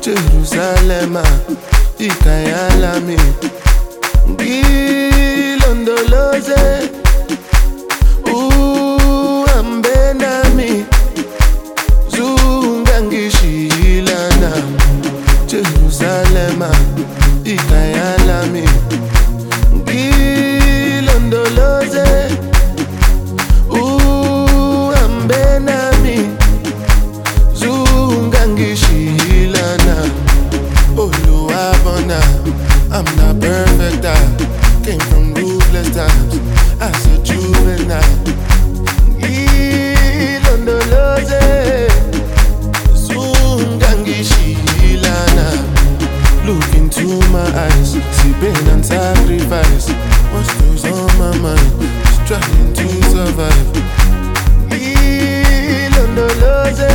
Jerusalem, ikayalami ngilondoloze uhambe nami zungangishilana. Jerusalem, ikayalami ngilondoloze uhambe nami zungangishilana. Oluwabona, I'm not perfect, I came from ruthless times as a juvenile. Ilondoloze zungangishilana. Look into my eyes, see pain and sacrifice. What's goes on my mind, just trying to survive. Ilondoloze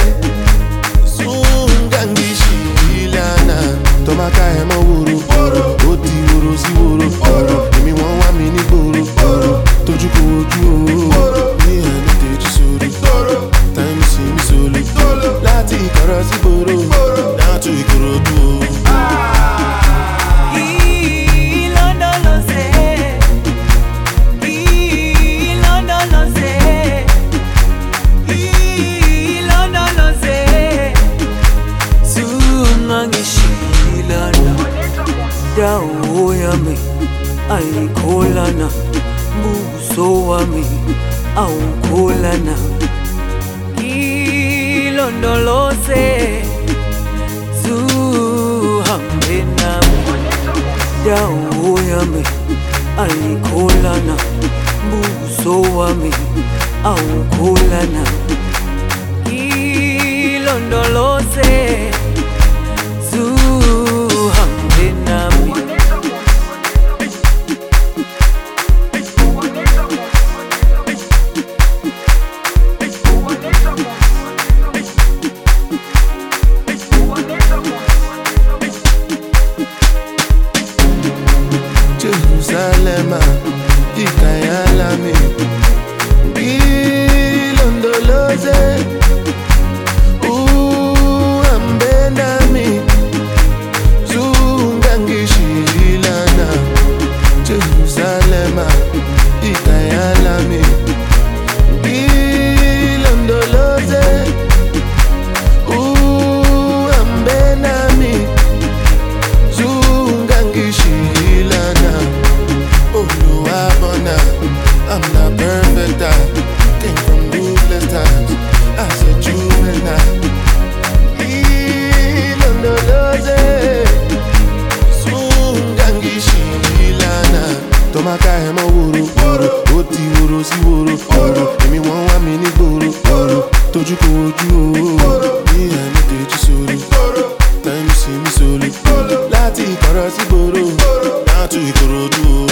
zungangishilana. Tomaka ema wuru, oti wuru si wuru. Emi won wa mi ni gboro, toju ko oju o. Ni eni teji soro, time si mi solo. Lati ikoro si gboro, down to Ikorodu o. Dawo yami ayikholana, buso wami awukholana. Ilondoloze zuhambe nami. Dawo yami ayikholana, buso wami awukholana. Ilondoloze zuhambe nami. Jerusalem, ikayalami ngilondoloze uhambe nami zungangishilana. Jerusalem, ikayalami ngilondoloze uhambe nami zungangishilana. Oluwabona, I'm not perfect, I came from ruthless times as a juvenile. Ilondoloze zungangishilana. Tomaka ema wuru, oti wuru si wuru. Emi won wa mi ni gboro, toju ko oju o. Ni eni teji soro, time si mi solo. Lati ikoro si gboro, down to Ikorodu o.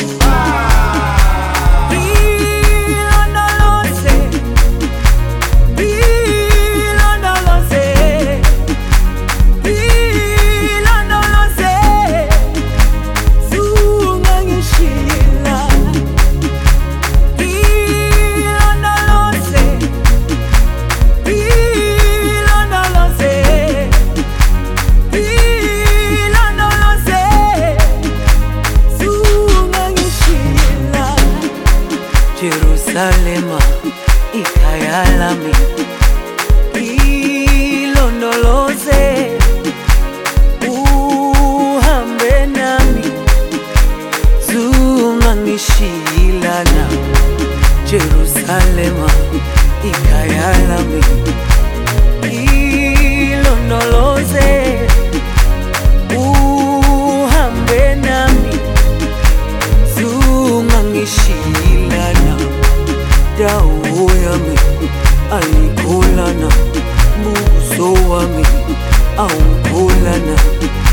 Jerusalem, ikayalami ilondoloze uhambe nami zungangishilana. Jerusalem, ikayalami ilondoloze uhambe nami zungangishilana. Dawo yami ayikholana, buso wami awukholana.